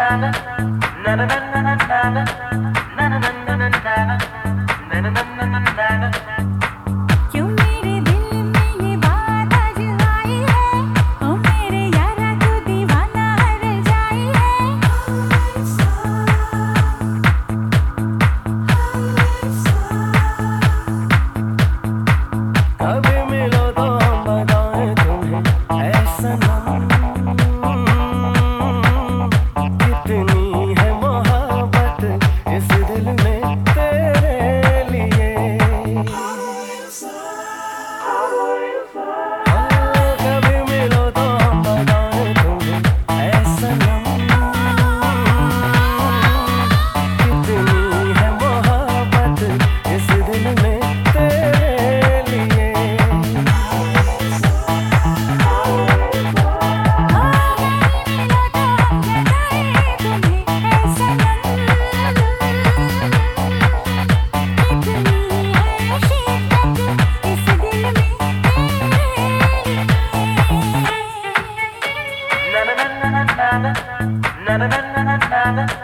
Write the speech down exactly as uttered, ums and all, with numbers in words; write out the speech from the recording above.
क्यों मेरे दिल में ये बात आज आई है, ओ मेरे यारा तू दीवाना हर जाई है। कभी मिलो तो हम बताएं तुम्हें ऐ सनम, कितनी है मोहब्बत इस दिल में तेरे लिए। कभी मिलो तो हम बताएं तुम्हें ऐ सनम, कितनी है मोहब्बत इस दिल में तेरे लिए। Na na na na na na na na na na na na